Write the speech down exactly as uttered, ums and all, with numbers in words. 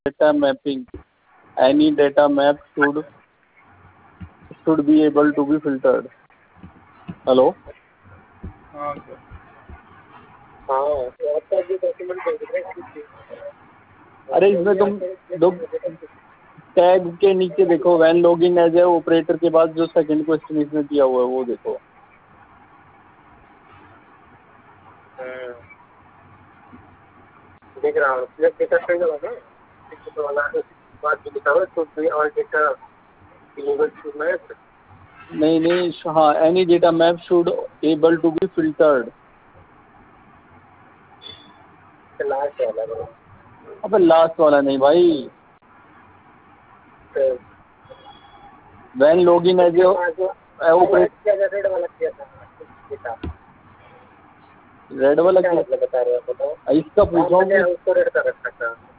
data mapping. Any data map should should be able to be filtered. Hello हाँ sir. हाँ WhatsApp भी document भेज रहे हैं। अरे इसमें तुम दो टैग के नीचे देखो, when login as a operator के बाद जो सेकंड क्वेश्चन इसमें दिया हुआ है वो देखो। देख रहा हूँ सिलेक्ट डेटा फ्रेम वाला ना, तो वाला बात जो लिखा हुआ है तो भी और डेटा डिलीवर टू मैप। नहीं नहीं हाँ, any data map should able to be filtered. Last वाला बड़ा अबे लास्ट वाला नहीं भाई, when login as a operator. Red वाला किया था, रेड वाला क्या क्या मतलब बता रहे हो? बताओ इसका पूछा हूँ। उसको रेड कर रखा था।